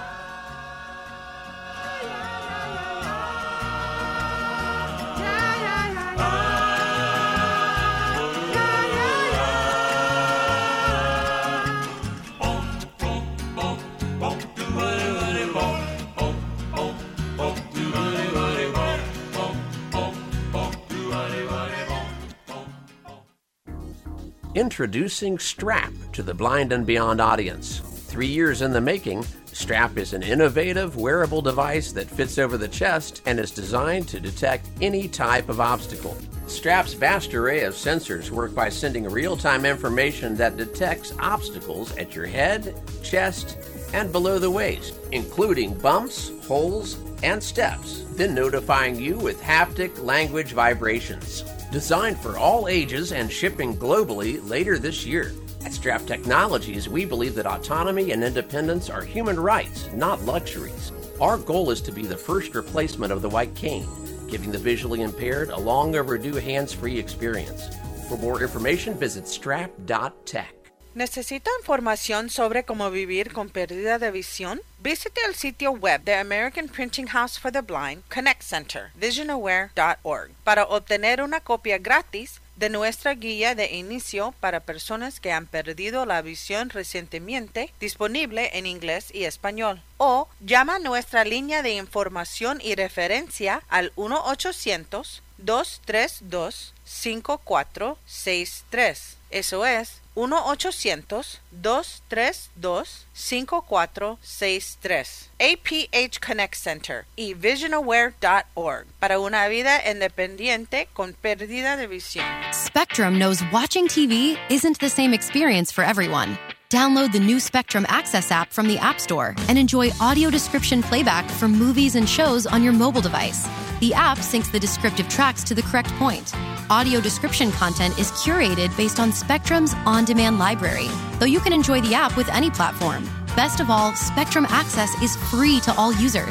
Introducing Strap to the Blind and Beyond audience. Three years in the making, Strap is an innovative wearable device that fits over the chest and is designed to detect any type of obstacle. Strap's vast array of sensors work by sending real-time information that detects obstacles at your head, chest, and below the waist, including bumps, holes, and steps, then notifying you with haptic language vibrations. Designed for all ages and shipping globally later this year. At Strap Technologies, we believe that autonomy and independence are human rights, not luxuries. Our goal is to be the first replacement of the white cane, giving the visually impaired a long overdue hands-free experience. For more information, visit strap dot tech. ¿Necesita información sobre cómo vivir con pérdida de visión? Visite el sitio web de American Printing House for the Blind Connect Center, vision aware dot org, para obtener una copia gratis de nuestra guía de inicio para personas que han perdido la visión recientemente, disponible en inglés y español. O llama a nuestra línea de información y referencia al uno ochocientos, dos tres dos, cinco cuatro seis tres. Eso es uno ochocientos, dos tres dos, cinco cuatro seis tres. A P H Connect Center y vision aware dot org para una vida independiente con pérdida de visión. Spectrum knows watching T V isn't the same experience for everyone. Download the new Spectrum Access app from the App Store and enjoy audio description playback for movies and shows on your mobile device. The app syncs the descriptive tracks to the correct point. Audio description content is curated based on Spectrum's on-demand library, though you can enjoy the app with any platform. Best of all, Spectrum Access is free to all users.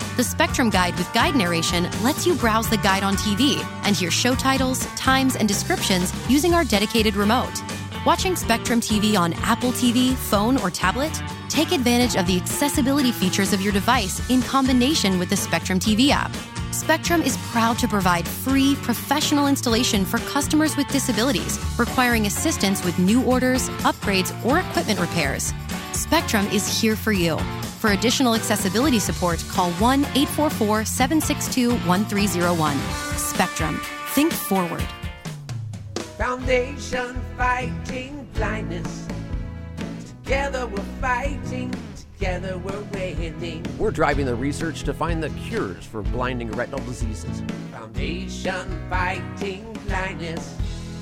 The Spectrum Guide with guide narration lets you browse the guide on T V and hear show titles, times, and descriptions using our dedicated remote. Watching Spectrum T V on Apple T V, phone, or tablet? Take advantage of the accessibility features of your device in combination with the Spectrum T V app. Spectrum is proud to provide free, professional installation for customers with disabilities requiring assistance with new orders, upgrades, or equipment repairs. Spectrum is here for you. For additional accessibility support, call one eight four four, seven six two, one three zero one. Spectrum. Think forward. Foundation Fighting Blindness. Together we're fighting. Together we're winning. We're driving the research to find the cures for blinding retinal diseases. Foundation Fighting Blindness.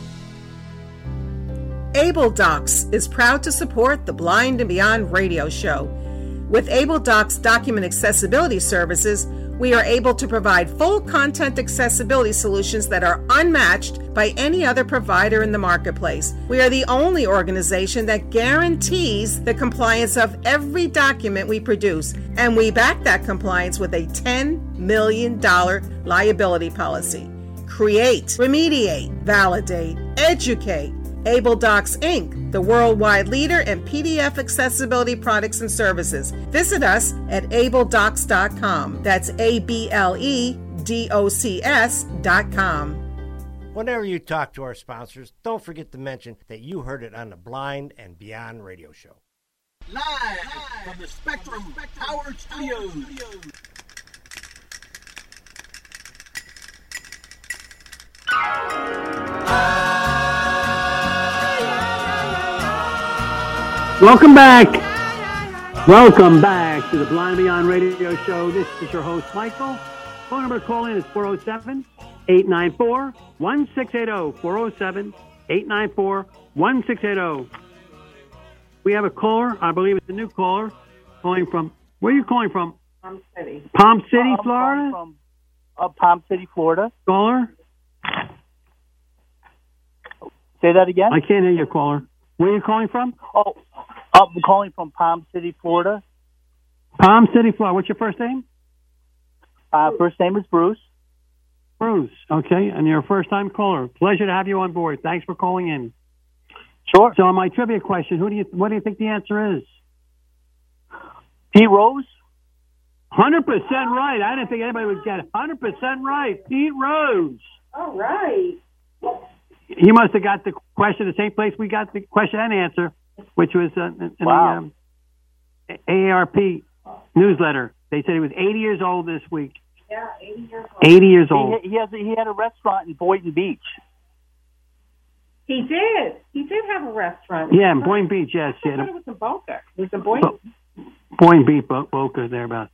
Able Docs is proud to support the Blind and Beyond radio show. With Able Docs document accessibility services, we are able to provide full content accessibility solutions that are unmatched by any other provider in the marketplace. We are the only organization that guarantees the compliance of every document we produce, and we back that compliance with a ten million dollars liability policy. Create, remediate, validate, educate. Able Docs Incorporated, the worldwide leader in P D F accessibility products and services. Visit us at able docs dot com. That's A B L E D O C S dot com. Whenever you talk to our sponsors, don't forget to mention that you heard it on the Blind and Beyond radio show. Live from the Spectrum Power Studios. Welcome back. Welcome back to the Blind Beyond Radio Show. This is your host, Michael. Phone number to call in is four oh seven, eight nine four, one six eight zero. four oh seven, eight nine four, one six eight zero. We have a caller. I believe it's a new caller calling from, where are you calling from? Palm City. Palm City, I'm Florida? From uh, Palm City, Florida. Caller? Say that again? I can't hear you, caller. Where are you calling from? Oh, I'm calling from Palm City, Florida. Palm City, Florida. What's your first name? Uh, first name is Bruce. Bruce. Okay, and you're a first-time caller. Pleasure to have you on board. Thanks for calling in. Sure. So, on my trivia question, who do you what do you think the answer is? Pete Rose. Hundred percent right. I didn't think anybody would get it. Hundred percent right. Pete Rose. All right. You must have got the question the same place we got the question and answer, which was uh, in Wow. the um, A A R P newsletter. They said he was eighty years old this week. Yeah, eighty years old. eighty years old. He, he has a, he had a restaurant in Boynton Beach. He did. He did have a restaurant. Yeah, in Boynton Beach, yes. I Yeah, thought it was in Boca. It was in Boynton. Boynton Beach, Bo- Boca, thereabouts.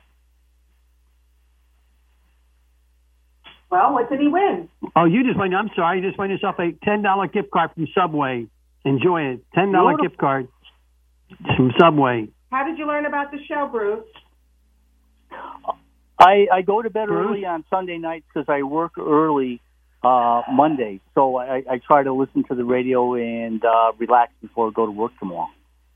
Well, what did he win? Oh, you just won. I'm sorry. You just won yourself a ten dollar gift card from Subway. Enjoy it. ten dollar Beautiful. gift card from Subway. How did you learn about the show, Bruce? I, I go to bed Bruce? early on Sunday nights because I work early uh, Monday. So I, I try to listen to the radio and uh, relax before I go to work tomorrow.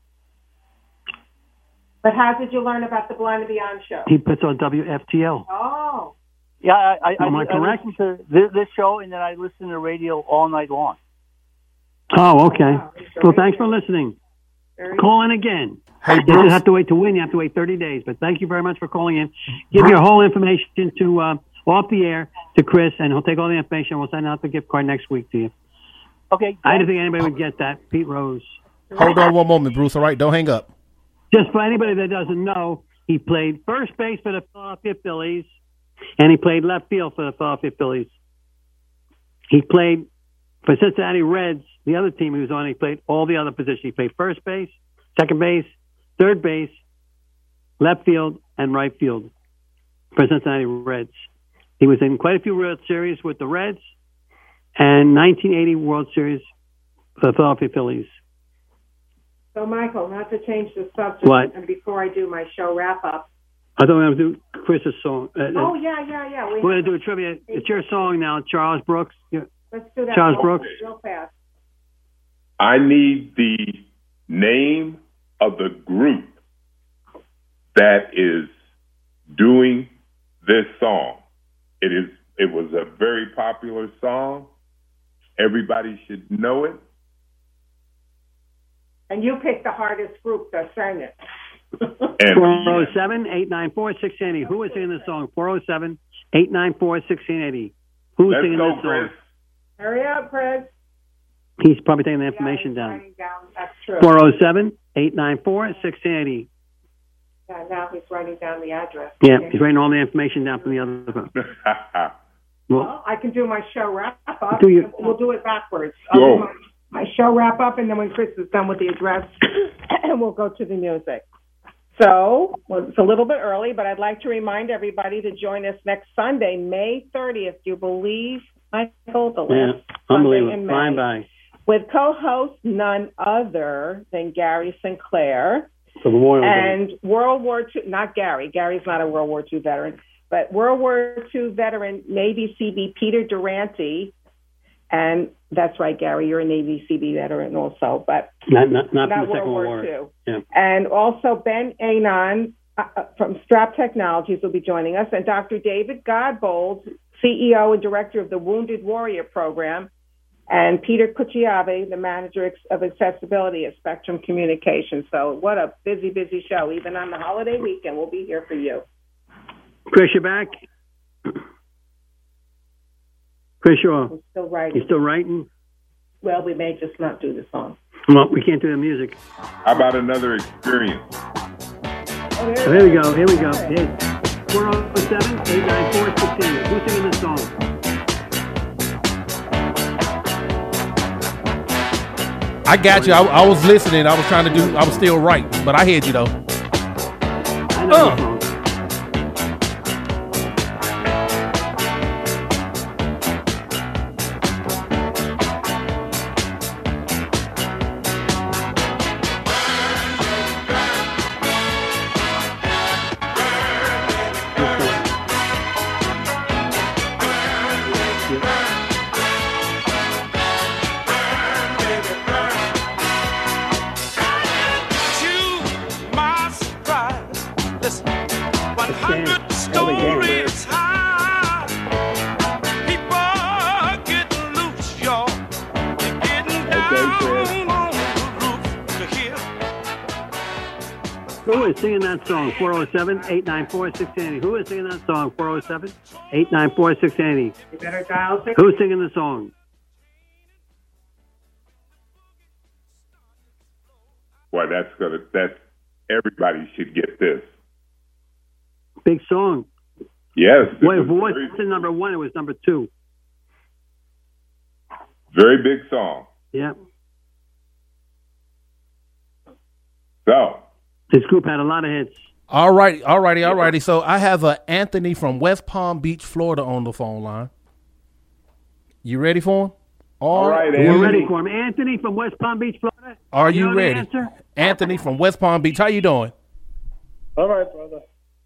But how did you learn about the Blind and Beyond show? He puts on W F T L. Oh. Yeah, I, I, Am I I, I correct? listen to this, this show and then I listen to the radio all night long. Oh, okay. Well, thanks for listening. Call in again. Hey, You Bruce. just have to wait to win. You have to wait thirty days. But thank you very much for calling in. Give your whole information to uh, off the air to Chris, and he'll take all the information. We'll send out the gift card next week to you. Okay. I didn't think anybody would get that. Pete Rose. Hold on one moment, Bruce. All right, don't hang up. Just for anybody that doesn't know, he played first base for the Philadelphia Phillies, and he played left field for the Philadelphia Phillies. He played for Cincinnati Reds, the other team he was on. He played all the other positions. He played first base, second base, third base, left field, and right field for Cincinnati Reds. He was in quite a few World Series with the Reds and nineteen eighty World Series for the Philadelphia Phillies. So, Michael, not to change the subject, What? and before I do my show wrap-up. I thought we were going to do Chris's song. Uh, Oh, yeah, yeah, yeah. We We're going to do a trivia. It's your song now, Charles Brooks. Yeah. Let's do that Charles real, Brooks. real fast. I need the name of the group that is doing this song. It is. It was a very popular song. Everybody should know it. And you picked the hardest group to sing it. four oh seven, eight nine four, one six eight zero. Who is singing this song? four oh seven, eight nine four, one six eight zero. Who's Let's singing go, this song? Chris. Hurry up, Chris. He's probably taking the information down. Writing down. That's true. four oh seven, eight nine four, one six eight zero. Yeah, now he's writing down the address. Yeah, he's writing all the information down from the other phone. Well, Well, I can do my show wrap up. Do you- We'll do it backwards. I'll Go. do my, my show wrap up, and then when Chris is done with the address, we'll go to the music. So, well, it's a little bit early, but I'd like to remind everybody to join us next Sunday, May thirtieth. Do you believe, Michael? The yeah, last Sunday in unbelievable. May. Flying by. With co-host none other than Gary Sinclair. The Memorial Day. And World War Two, not Gary. Gary's not a World War Two veteran, but World War Two veteran Navy C B Peter Durante. And that's right, Gary, you're a Navy C B veteran also, but Not, not, not, not from the Second World World War War. Two. Yeah. And also Ben Anon uh, uh, from Strap Technologies will be joining us, and Doctor David Godbold, C E O and Director of the Wounded Warrior Program, and Peter Cucciave, the Manager of Accessibility at Spectrum Communications. So what a busy, busy show. Even on the holiday weekend, we'll be here for you. Chris, you're back? Chris, you're We're still writing. you still writing? Well, we may just not do the song. Well, we can't do the music. How about another experience? Oh, So here we go. Here we go. four oh seven, eight nine four, one six eight zero. Who's singing this song? I got you. I, I was listening. I was trying to do. I was still right, but I heard you though. I know Uh. the song. Who is singing that song? four oh seven, eight nine four, one six eight zero. Who is singing that song? four oh seven, eight nine four, one six eight zero. You better dial six. Who's singing the song? Boy, that's gonna. That's everybody should get this. Big song. Yes. this Wait, is what's very, the number one? It was number two. very big song. Yeah. So This group had a lot of hits. All right, all righty, all righty. So I have uh, Anthony from West Palm Beach, Florida, on the phone line. You ready for him? All right, We're Anthony. ready for him. Anthony from West Palm Beach, Florida. Are you, know the ready? answer? Anthony from West Palm Beach. How you doing? All right, brother.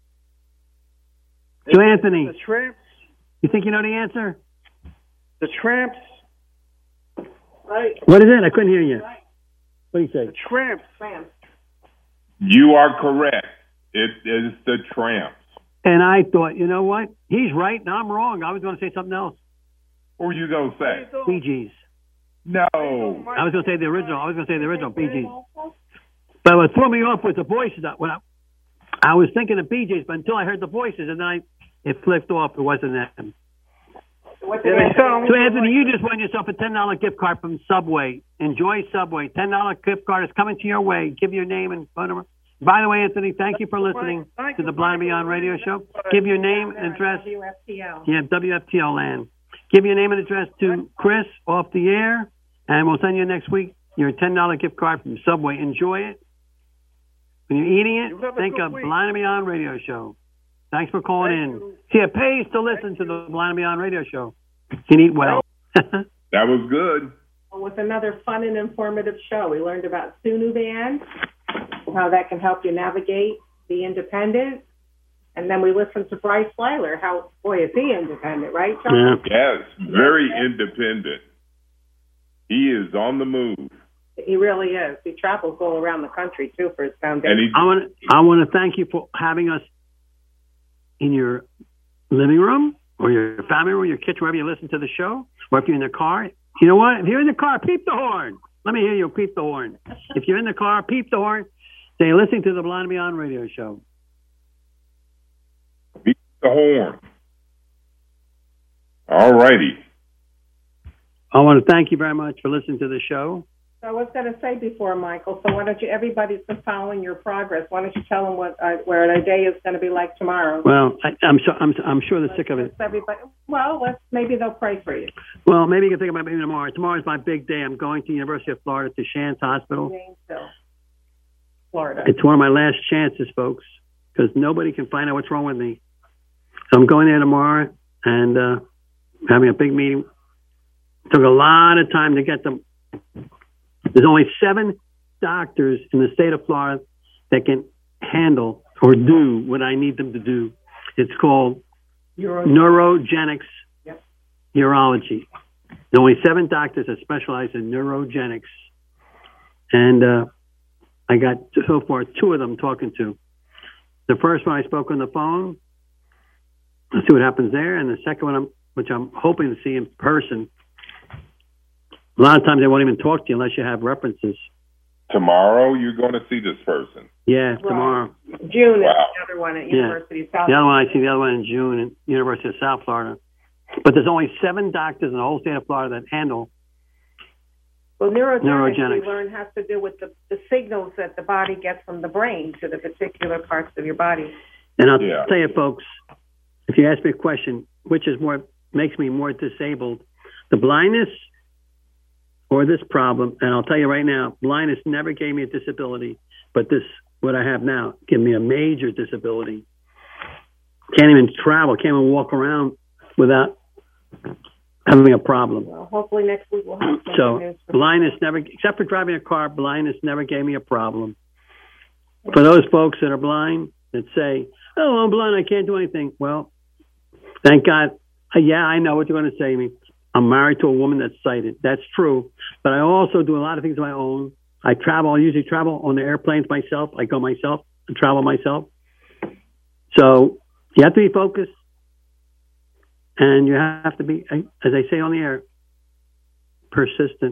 So, Anthony, The Tramps. you think you know the answer? The Tramps. Right. What is it? I couldn't hear you. What do you say? The Tramps. Tramps. you are correct. It is the Tramps. And I thought, you know what? He's right, and I'm wrong. I was going to say something else. What were you gonna say? Bee Gees. No. I was going to say the original. I was going to say the original Bee Gees. But what threw me off was the voices. When I, I was thinking of Bee Gees, but until I heard the voices, and then I, it flipped off. It wasn't them. What's Yeah, the they answer? sound- So, Anthony, you just won yourself a ten dollar gift card from Subway. Enjoy Subway. ten dollar gift card is coming to your way. Give your name and phone number. By the way, Anthony, thank you for listening to the Blind Beyond Radio Show. Give your name and address. W F T L. Yeah, W F T L land. Give your name and address to Chris off the air, and we'll send you next week your ten dollar gift card from Subway. Enjoy it. When you're eating You it, have a think good of week. Blind Beyond Radio Show. Thanks for calling in. See, it pays to listen to the Blind Beyond Radio Show. You can eat well. That was good. With another fun and informative show. We learned about Sunu Band, how that can help you navigate, be independent. And then we listened to Bryce Weiler. How, boy, is he independent, right, John? Yes, very independent. He is on the move. He really is. He travels all around the country, too, for his foundation. And he, I want to I want to thank you for having us in your living room or your family room, your kitchen, wherever you listen to the show, or if you're in the car, you know what? If you're in the car, peep the horn. Let me hear you peep the horn. If you're in the car, peep the horn. Say, you're listening to the Blind and Beyond radio show. Peep the horn. All righty. I want to thank you very much for listening to the show. So I was going to say before, Michael, so why don't you, everybody's been following your progress. Why don't you tell them what uh, where their day is going to be like tomorrow? Well, I, I'm, sure, I'm, I'm sure they're sick of it. Everybody, well, let's, maybe they'll pray for you. Well, maybe you can think about maybe tomorrow. Tomorrow's my big day. I'm going to the University of Florida to Shands Hospital. Gainesville, Florida. It's one of my last chances, folks, because nobody can find out what's wrong with me. So I'm going there tomorrow and uh, having a big meeting. It took a lot of time to get them. There's only seven doctors in the state of Florida that can handle or do what I need them to do. It's called Urology. neurogenics Yep. urology. There's only seven doctors that specialize in neurogenics. And uh, I got so far two of them talking to. The first one I spoke on the phone. Let's see what happens there. And the second one, I'm, which I'm hoping to see in person. A lot of times they won't even talk to you unless you have references. Tomorrow you're going to see this person. Yeah, tomorrow. June Wow. is the other one at Yeah. University of South The other one, I see the other one in June at University of South Florida. But there's only seven doctors in the whole state of Florida that handle Well, neurogenics, Neurogenics. we learn, has to do with the, the signals that the body gets from the brain to the particular parts of your body. And I'll Yeah. tell you, folks, if you ask me a question, which is more makes me more disabled, the blindness or this problem, and I'll tell you right now, blindness never gave me a disability, but this, what I have now, gave me a major disability. Can't even travel, can't even walk around without having a problem. Well, hopefully next week we'll have some So news. for blindness never, except for driving a car, blindness never gave me a problem. For those folks that are blind that say, "Oh, I'm blind, I can't do anything," well, thank God. Uh, yeah, I know what you're going to say to me. I'm married to a woman that's sighted. That's true. But I also do a lot of things of my own. I travel. I usually travel on the airplanes myself. I go myself and travel myself. So you have to be focused. And you have to be, as I say on the air, persistent.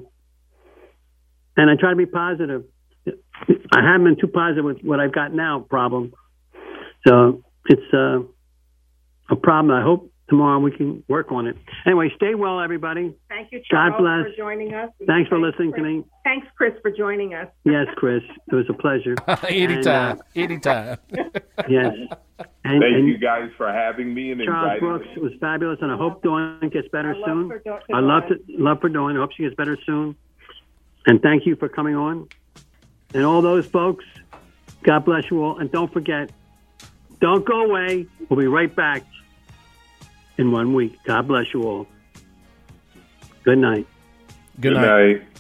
And I try to be positive. I haven't been too positive with what I've got now, problem. So it's uh, a problem. I hope tomorrow we can work on it. Anyway, stay well, everybody. Thank you, Charles, God bless. for joining us. Thanks for Thanks, listening Chris. to me. Thanks, Chris, for joining us. Yes, Chris. It was a pleasure. anytime. And, uh, anytime. yes. And, Thank and you guys for having me and Charles inviting Brooks, me. it was fabulous, and I hope Dawn gets better I love soon. for Dawn- I love to, love for Dawn. I hope she gets better soon. And thank you for coming on. And all those folks, God bless you all. And don't forget, don't go away. We'll be right back in one week. God bless you all. Good night. Good Good night. night.